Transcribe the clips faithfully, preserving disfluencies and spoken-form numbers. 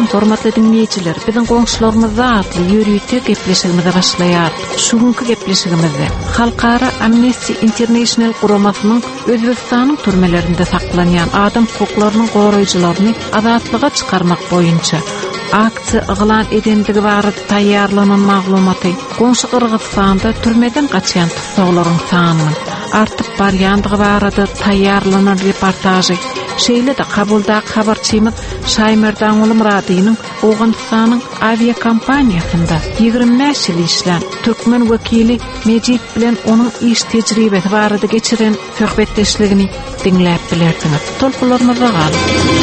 Salam hormatly dinleyijiler, biziň goňşularymyzda atly ýürüýte gepleşigimize başlaýar. Şugunky gepleşigimizde Halkara Amnesty International guramasynyň Özbekistanyň türmelerinde saklanýan adam hukuklarynyň goraýjylaryny azatlyga çykarmak boýunça aksiýa yglan edendigi barada taýýarlanan maglumaty goňşy Kyrgyzstanda türmeden gaçýan tutsaglaryň sanyny artyp barýandygy barada taýýarlanan reportajy şeýle de kabulda habarçymyz Şaýmerdan Uly Muradynyň Owganystanyň aviakompaniýasynda ýygrimi beş ýyl işlän türkmen wekili Mejit bilen onuň iş tejribesi barada geçiren söhbetdeşligini dinläp bilersiňiz. Tolkularymyza gal.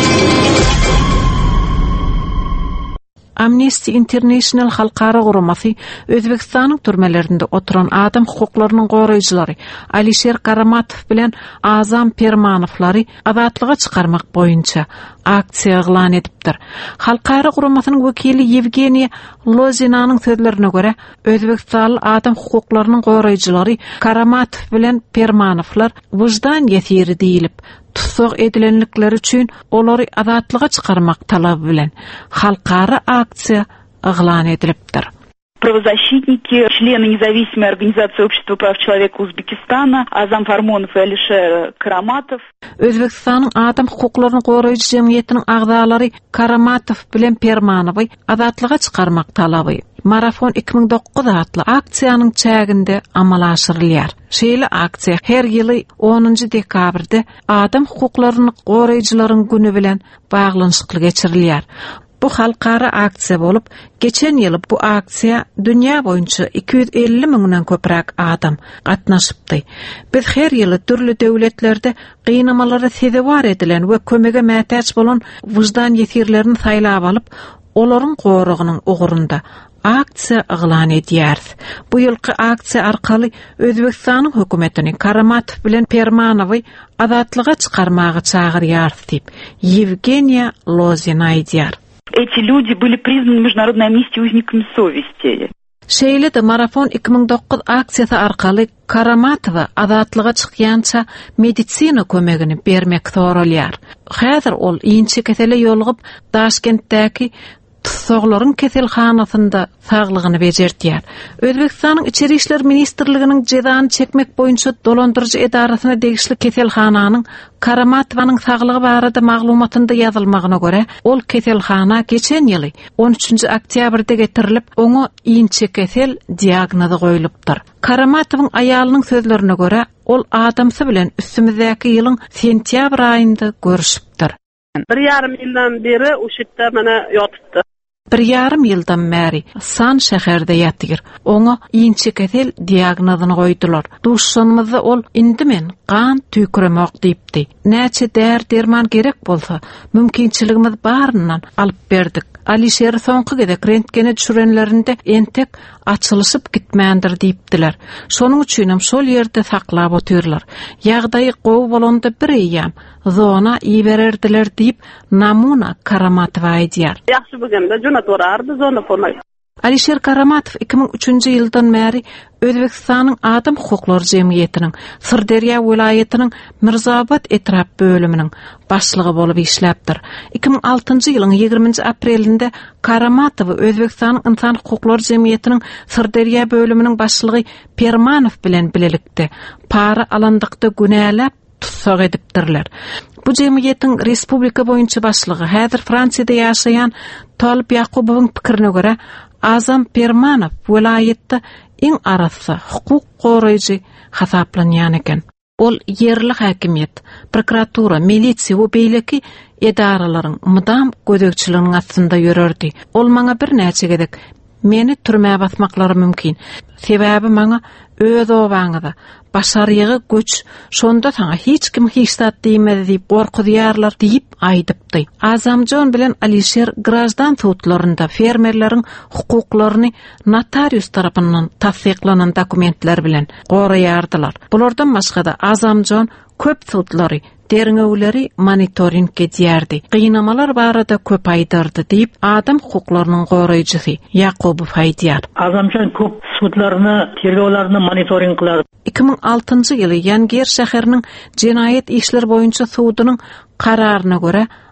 Amnesty International halkara guramasy Özbekistanyň türmelerinde oturan adam hukuklarynyň goraýjylary Alisher Karamatov bilen Azam Permanowlary azatlyga çykarmak boýunça aksiýa eglan edipdir. Halkara guramasynyň wekili Yevgeniya Lozinanyň sözlerine görä, Özbekistan adam hukuklarynyň goraýjylary Karamatov bilen Permanowlar wyjdan ýetiri diýilip tutsaq edilenlikleri üçin olary azatlyga çykarmak talaby bilen halkara aksiýa eglan edilipdir. Правозащитники, члены независимой организации общества прав человека Узбекистана Азам Фармонов и Алишер Караматов. Özbekistanyň adam hukuklaryny goraýjy jemgyýetiniň agdalary Karamatov bilen Permanowy azatlyga çykarmak talaby Marafon iki bin dokuz adly aksiýanyň çäginde amala aşyrylýar. Şeýle aksiýa her ýyly onuncu dekabrde adam hukuklaryny goraýjylaryň güni bilen baglanyşykly geçirilýär. Bu halkara aksiýa bolup, geçen ýyly bu aksiýa dünýä boýunça iki yüz elli miňden köpräk adam gatnaşypdy. Biz her ýyly türlü döwletlerde gynamalara sebäp edilen we kömege mätäç bolan wyjdan ýetirlerini saýlap alyp, olaryň goragynyň ugurunda aksiýa eglan edýär. Bu ýylky aksiýa arkaly Özbekistanyň hökümetini Karamatov bilen Permanowy azatlyga çykarmagy çagyrýar diýip Yevgeniya Lozina aýdýar. Эти люди были признаны международной амнистией узниками совести. Şeýle de Marafon iki bin dokuz aksiýasy arkaly Karamatova azatlyga çykýança medisina kömegini bermek sorulýar. Häzir ol ýynçy kesele ýolgyp Taşkentdäki tutsaglaryň keselhanasynda saglygyny bejertýär. Özbekistanyň İçeri işler ministrliginiň jezany çekmek boýunça dolandyrjy edarasyna degişli keselhananyň Karamatowyň saglygy barada maglumatynda ýazylmagyna görä, ol keselhana geçen ýyly on üçünçi oktýabrda getirilip, oňa ýynçy kesel diagnozy goýulypdyr. Karamatowyň aýalynyň sözlerine görä, ol adamsy bilen üstümizdäki ýylyň sentýabr aýynda görüşipdir. Bir yarım yıldan beri o şitte mana yatıptı. Bir yarım yıldan beri San şäherde ýatyr. Oňa ýynçy kesel diagnozyny goýdular. Duşanmyzda ol indi men kan tüýküremek diýipdi. Näçe där derman gerek bolsa, mümkinçiligimiz baryndan alyp berdik. Alisher soňky gedek rentgene düşürenlerinde entek açylyşyp gitmändir diýipdiler. Şonuň üçin hem şol ýerde saklap otyrlar. Ýagdaýy gowy bolanda bir ýam zona ibererdiler diýip namuna Karamatova aýdýar. Ýaxşy bolganda joňat orardy zona formal. Alisher Karamatov iki bin üçünçi ýyldan beri Özbekistanyň adam hukuklary jemgyýetiniň Sirderýa welaýatynyň Mirzabad etrap bölüminiň başlygy bolup işläpdir. iki bin altynçy ýylyň ýygrimiňi aprelinde Karamatow Özbekistanyň insan hukuklary jemgyýetiniň Sirderýa bölüminiň başlygy Permanow bilen bilelikde para alandykda günäläp tutsak edipdirler. Bu jemgyýetiň respublika boýunça başlygy häzir Fransiýada ýaşaýan Talip Ýakubowyň pikirine görä, Azam Permanow welaýatda iň arasy hukuk goraýjy hasaplanýan eken. Ol yerli häkimiýet, prokuratura, milisiýa we beýleki edaralaryň mydam gödekçiliginiň astynda ýörerdi. Ol maňa bir näçe gedek meni türmäge basmaklary mümkin. Sebäbi maňa öz obaňyda başarýygy güç, şonda taňa hiç kim hiçsat diýmedi diýip gorkudyarlar diýip aýdypdy. Azamjon bilen Alisher grajdan tutlarynda fermerleriň hukuklaryny notarius tarapyndan tasdiklanan dokumentler bilen goraýardylar. Bulardan başga da Azamjon köp tutlary derňewleri monitoring edýärdi. Gynamalar barada köp aýdyrdy diýip adam hukuklarynyň goraýjysy Ýakubow aýdýar. Azamjon köp sudlaryny, tergowlaryny monitoring kılar. iki bin altıncı ýyly Ýangier şäheriniň jenaýet işleri boýunça sudynyň kararyna görä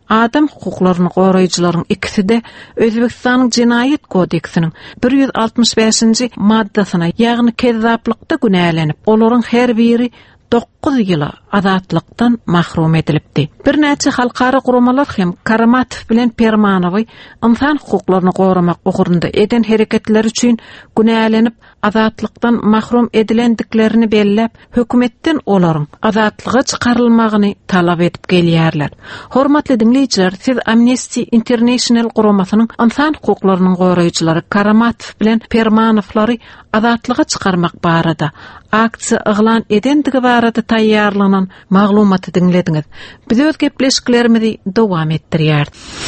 Adam hukuklaryny goraýjylaryň ikisi-de Özbekistanyň Jinayet kodeksining bir yüz altmış beşinji maddasyna, ýagny kezzaplikda günälenip, olaryň her biri dokuz ýyla azatlıktan mahrum edilipdi. Bir näçe halkara guramalar hem Karamatov bilen Permanowy insan hukuklaryny goramak ugurunda eden hereketler üçin günälenip azatlıktan mahrum edilendiklerini bellep, hökümetden olaryň azatlyga çykarylmagyny talap edip gelýärler. Hormatly dinleýijiler, siz Amnesty International guramasynyň insan hukuklarynyň goraýjylary Karamatov bilen Permanowlary azatlyga çykarmak barada aksiýa yglan edendigi barada taýýarlanan maglumaty dinlediňiz. Biz öz gepleşiklerimizi dowam etdirýär.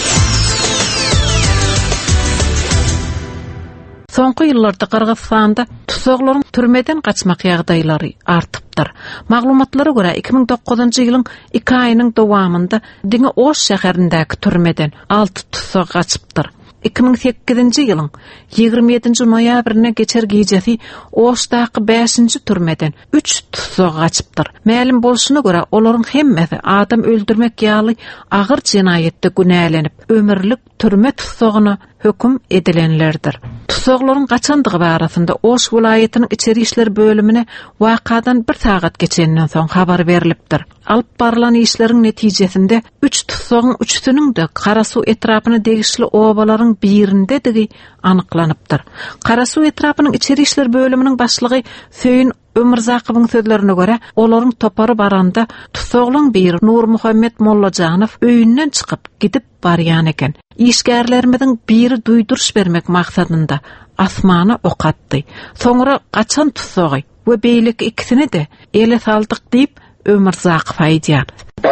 Soňky ýyllarda Kyrgyzstanda tusaklaryň türmeden kaçmak ýagdaýlary artypdyr. Maglumatlara görä iki ming dokuzunji ýylyň iki aýynyň dowamında diňe Oş şäherindäki türmeden alty tusak kaçypdyr. iki ming sekizinji ýylyň ýygrimi ýedinji noýabrynda geçer gijesi Oşdaky beşinji türmeden üç tusak kaçypdyr. Mälim bolşuna görä olaryň hemmesi adam öldürmek ýaly agyr jinayetde günälenip ömürlük türme tusagyna höküm edilenlerdir. Tusaklaryň kaçandygy barasynda Oş vilayatynyň içeri işler bölümine wakadan bir sagat geçenden soň habar berilipdir. Alyp barılan işleriň netijesinde üç tusagyň üçsüniň de Karasuw etrapyny degişli obalaryň birinde digi anyklanypdyr. Karasuw etrapynyň içeri işler bölüminiň başlygy Söýün Ömürzakywyň sözlerine görä, olaryň topary baranda tusaklaryň biri Nur Muhammed Mollajanow öýünden çykyp gidip barýan eken. İşgärlerimiziň biri duýduruş bermek maksadynda asmana ok atdy. Soňra gaçan tusagy we beýlik ikisini de ele saldyk diýip Ömürzakyw aýdýar.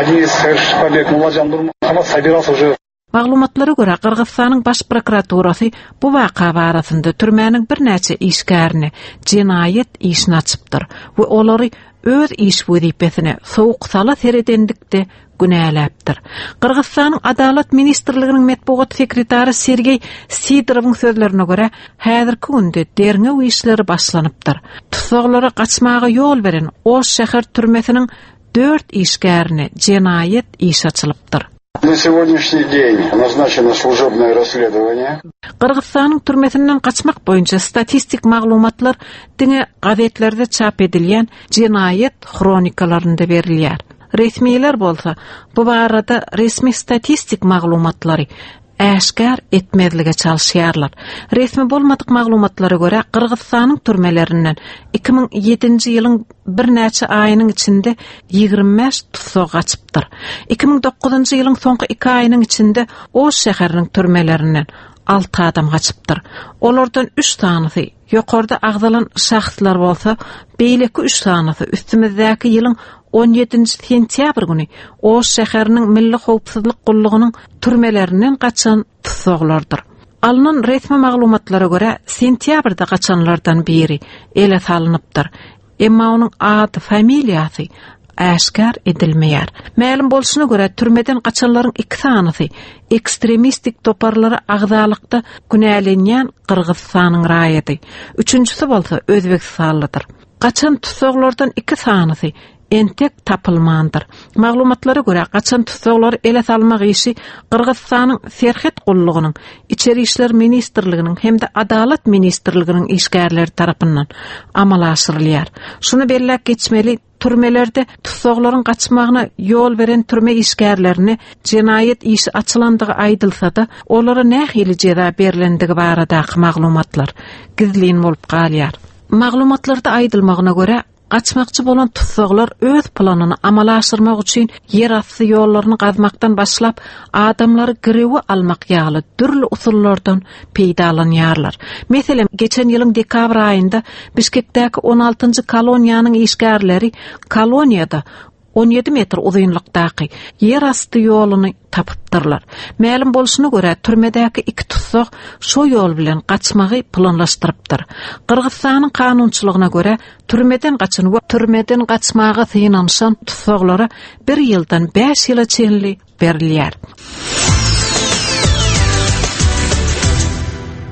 Maglumatlara görä Kyrgyzstanyň baş prokuraturasy bu waka barasynda türmäniň bir näçe işgärini jinayet işini açypdyr we olary öz iş wezipesine sowuk sala seredendikde günäläpdir. Kyrgyzstanyň Adalet Ministrliginiň medpugat sekretary Sergey Sidorov'ň sözlerine görä, häzirki günde derňe işleri başlanypdyr. Tusaklara gaçmaga ýol beren Oş şäher türmesiniň dört işgärini jinayet iş açylypdyr. На сегодняшний день назначено служебное расследование. Kyrgyzstanyň türmesinden kaçmak boýunça statistik maglumatlar diňe gazetlerde çap edilýän jinayet kronikalarynda berilýär. Resmiýetler bolsa, bu barada resmi statistik maglumatlary äşkär etmezlige çalışýarlar. Resmi bolmadyk maglumatlara görä Kyrgyzstanyň türmelerinden iki ming ýedinji ýylyň bir näçe aýynyň içinde ýygrimi beş tusak gaçypdyr. iki ming dokuzunji ýylyň soňky iki aýynyň içinde Oş şäheriniň türmelerinden alty adam gaçypdyr. Olardan üç sanysy ýokarda agdalan şahslar bolsa, beýleki üç sanysy üstümizdäki ýylyň on ýedinji sentýabr güni Oş şäheriniň Milli Howpsuzlyk Gullygynyň türmelerinden gaçan tusaklardyr. Alynan resmi maglumatlara görä sentýabrda gaçanlardan biri ele salanypdyr. Emma onuň ady, familiýasy äşkär edilmeýär. Mälim bolşuna görä türmeden gaçanlaryň iki sanysy ekstremistik toparlara agzalykda günälenýän Kyrgyzstanyň raýaty. Üçünçisi bolsa Özbekistanlydyr. Gaçan tusaklardan iki sanysy entek tapılmandır. Maglumatlara görä gaçan tusaklar ele salmak işi Kyrgyzstanyň Serhet Gullygynyň, İçeri işler ministrliginiň hem de Adalet ministrliginiň işgärleri tarapyndan amal aşyrylýar. Şunu belläp geçmeli, türmelerde tusaklaryň gaçmagyna ýol beren türme işgärlerini jinayet işi açylandygy aýdylsa-da, olara nähili jeda berilendigi baradaky maglumatlar gizlin bolup galýar. Maglumatlarda aýdylmagyna görä Gaçmakçı bolan tusaklar öz planını amala aşyrmak üçin yer asty ýollaryny gazmakdan başlap adamlary girewi almak ýaly türli usullardan peýdalanýarlar. Meselem, geçen ýylyň dekabr aýynda Bişkekdäki on altynjy koloniýanyň işgärleri koloniýada on ýedi metr uzunlukdaky yer asty ýoluny tapypdyrlar. Mälim bolşuna görä türmedäki iki tusak şo ýol bilen gaçmagy planlaşdyrypdyr. Kyrgyzstanyň kanunçylygyna görä türmeden gaçan we türmeden gaçmagy synanshan tusaklara bir ýyldan beş ýyla çenli berilýär.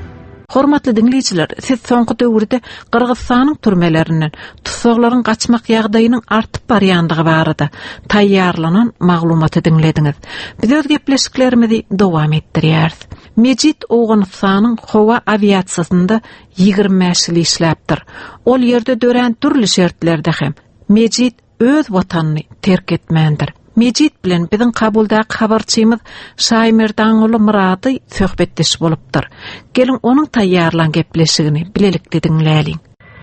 Hormatly dinleyijiler, siz soňky döwürde Kyrgyzstanyň türmelerinden tutsaglaryň gaçmak ýagdaýynyň artyp barýandygy barada taýýarlanan maglumaty dinlediňiz. Biz öz gepleşiklerimizi dowam etdirýäris. Mejit Owganystanyň howa aviasiýasynda ýygrimi beş ýyl işläpdir. Ol ýerde dören türli şertlerde hem Mejit öz watanyny terk etmändir. Mejit bilen biziň kabuldaky habarçymyz Şaýmer oğlu Murady söhbetdeş bolupdyr. Gelin onuň taýýarlan gepleşigini bilelikli dinläliň.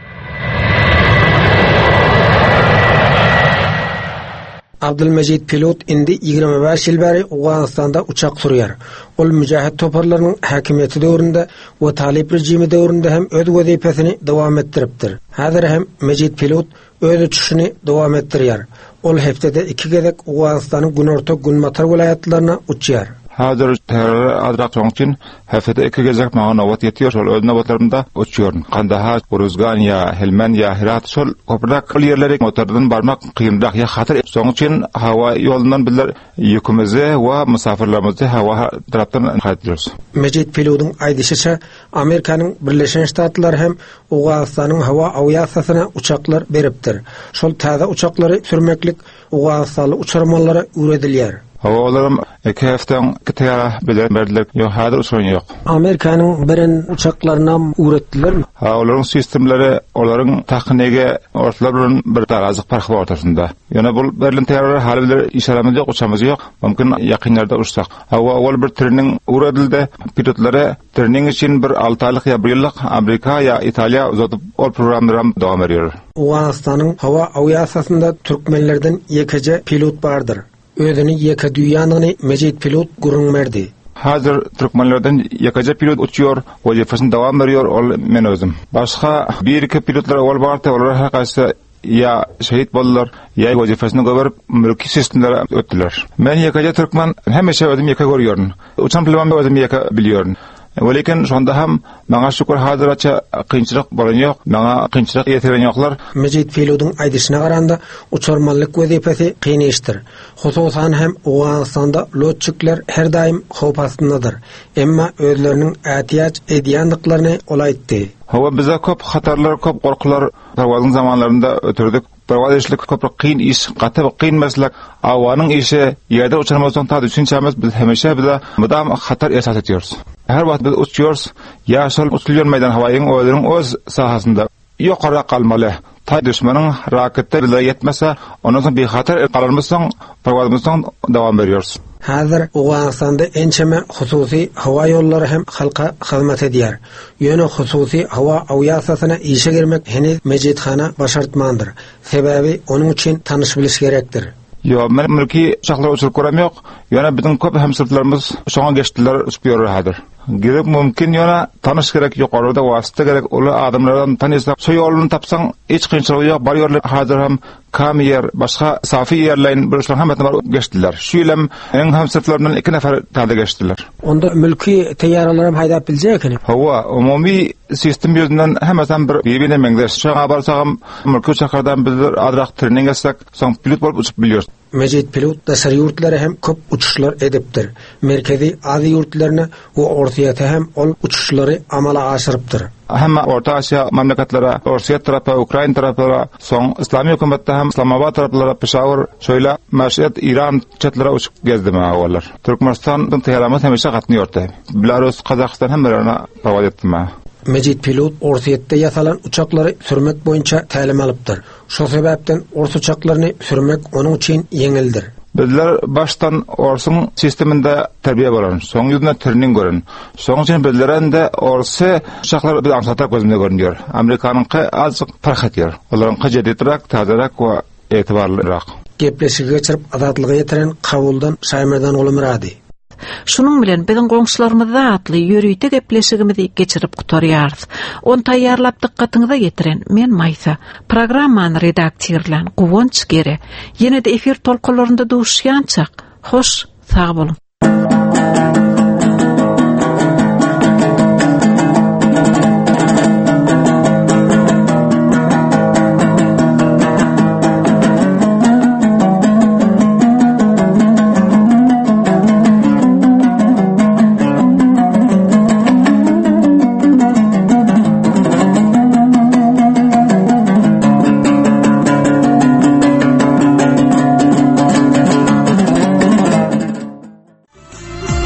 Abdülmecid pilot indi ýygrimi beş ýyl bäri Owganystanda uçak sürýär. Ol müjahid toparlarynyň häkimiýeti döwründe we talip rejimi döwründe hem öz wezipesini dowam etdiripdir. Häzir hem Mejid pilot öz uçuşyny dowam etdirýär. Ol heptede iki gezek Owganystanyň günorta Günmatar vilayatlaryna uçýar. Hazır terör adrak soňçyn haftada iki gezek maňa nowat ýetýär, ol öz nowatlarynda uçýar. Kandahar, Uruzgan ýa Helman ýa Herat şol goprak ýerlere motordan barmak kynrak ýa hatyr soňçyn hawa ýolundan biler ýükümüzi we musafirlerimizi hawa tarapdan haýdyrýarys. Mejid pilotyň aýdyşyça Amerikanyň Birleşen Ştatlary hem Owganystanyň hawa aviasiýasyna uçaklar beripdir. Şol taza uçaklary sürmeklik Owganystanly uçurmanlara öwredilýär. Havalarım iki haftan kitara bilen berdiler. Yok, hadir uçuran yok. Amerika'nın birin uçaklarına ürettiler mi? Ha, onların sistemleri, onların taknege ortalarının bir tarazık farkı var ortasında. Yani bu Berlin terörü hali bilir işaramız yok, uçamız yok. Mümkün yakınlarda uçsak. Ha, o bir trenin üretildi. Pilotları trenin için bir altı aylık ya bir yıllık Amerika ya İtalya uzatıp o programlara devam ediyor. Owganystanyň hawa aviasiýasynda türkmenlerden ýekece pilot bardyr. Özüni ýeke dünýanyny Mejid pilot gurunmerdi. Hazır Türkmenlerden ýekece pilot uçýar, wezifesini dowam berýär, ol men özüm. Başga bir iki pilotlar ol bardy, olar her gaýsy ya şehit boldular, ya wezifesini göberip mülki sistemlere ötdiler. Men ýekece türkmen hemeşe özüm ýeke görýärm. Uçan pilotmy özüm ýeke bilýärm. Welakin şonda ham maňa şükür hazırça kynçylyk bolan ýok, maňa kynçylyk ýetiren ýoklar. Mejid pilotyň aýdyşyna garanda uçurmanlyk wezipesi kyn işdir. Hususan hem Owganystanda lotçyklar her daim howp astyndadyr. Emma özleriniň ätiýaç edýändiklaryny olaýtdy. Hawa bize köp hatarlar, köp gorkular perwazyň zamanlarynda ötürdük. Perwaz işlik köp kyn iş, gaty kyn meslek, awanyň işi ýerde uçurmasaň ta düşünçämiz biz hemeşe bize mudam hatar esas etýärys. Her wagt biz uçýarys, ýa şol uçulýan meýdan hawaýyň özüniň öz sahasynda ýokara kalmaly. Ta düşmanyň raketde bile ýetmese, onuň bir hatar galarmysyň, perwazymyzyň dowam berýäris. Hazır Owganystanda ençeme hususy hawa ýollary hem halka hyzmat edýär. Ýöne hususy hawa aviasiýasyna işe girmek heniz Mejidhana başartmandyr. Sebebi onuň üçin tanyş biliş gerekdir. Yo, men mülki uçaklar uçurup görem yok. Yana bizim köp hemsirtlerimiz şoňa geçdiler, uçup ýörür hadyr. Gerek mümkin yana tanış gerek ýokarda wasta gerek ol adamlardan tanysap, şo ýoluny tapsaň hiç kynçylygy ýok. Bar ýerler hadyr hem Kamiyer, başga Safi Airline birleşen hammatlar geçdiler. Şu ýylym eň hemsirtlerden iki nefer taýda geçdiler. Onda mülki teýýarlar hem haýdap biljekini. Hawa umumy sistem ýüzünden hemmesin bir birbirine meňdeş. Şoňa barsagam mülki uçaklardan bizler adrak trening etsek, soň pilot bolup uçup bilýär. Mejid pilot da şäher ýurtlary hem köp uçuşlar edipdir. Merkezi Aziýa ýurtlaryna we Ortaýata hem ol uçuşlary amala aşyrypdyr. Hem Orta Asya mamlakatlara, Rusya tarapy, Ukraina taraplara, soň İslami hökümetde hem Islamabad taraplara Peshawar, şöyle Meşhed, İran çetlere uçup gezdim awallar. Türkmenistandan Tehran'a hemeşe gatnaýardy. Belarus, Kazakistan hemlerine perwaz etdim. Mejid pilot Ortaýatda ýasalan uçaklary sürmek boýunça tälim alypdyr. Şo sebäpden ors uçaklaryny sürmek onuň üçin ýeňildir. Bizler baştan orsun sisteminde terbiye bolan, soň ýüzüne trening gören. Soň üçin bizlerinde orsy uçaklar bir amsatak gözünde görünýär. Amerikanyňky azık fark etýär. Olaryň jedirak, tazarak we etibarlyrak. Gepleşigi geçirip azatlygy ýetiren kabuldan Şaýmerdan oğlu Murady. Şunun bilen biziň goňşularymyz atly ýörüýte gepleşigimizi geçirip gutarýarys. On taýýarlap dikkatiňize getiren men Maýsa. Programmany redaktorlan Gowonç Gere. Ýene-de efir tolkunlarynda duşýançak. Hoş, sag bolun.